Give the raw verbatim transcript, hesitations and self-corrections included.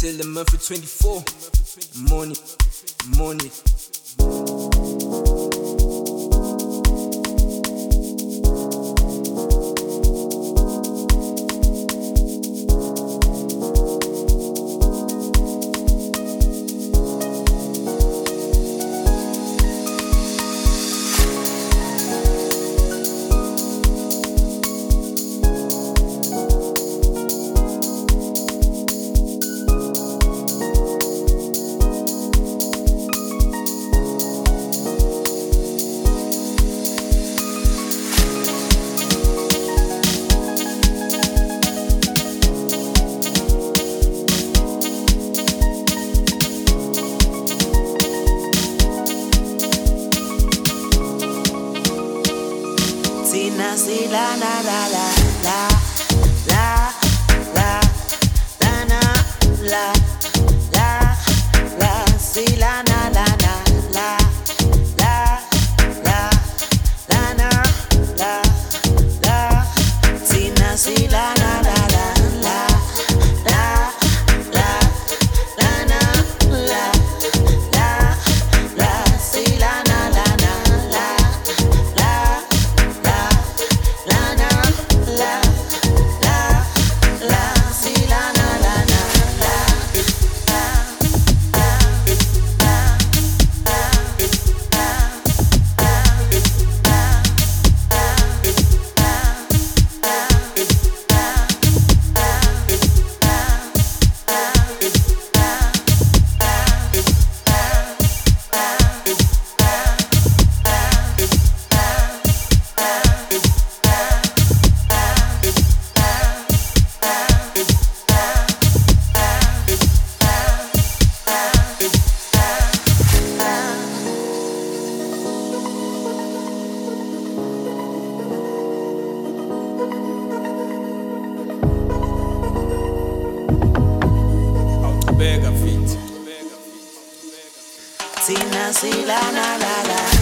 Till the month of twenty-four. Money, money. Tina si la la la la la la la la na la la la si la na la la la la la la na la la Tina si la la la la la la la la na la la la si la na la la la la La na la la la si la na la na la Bega fit. Tina si la na la la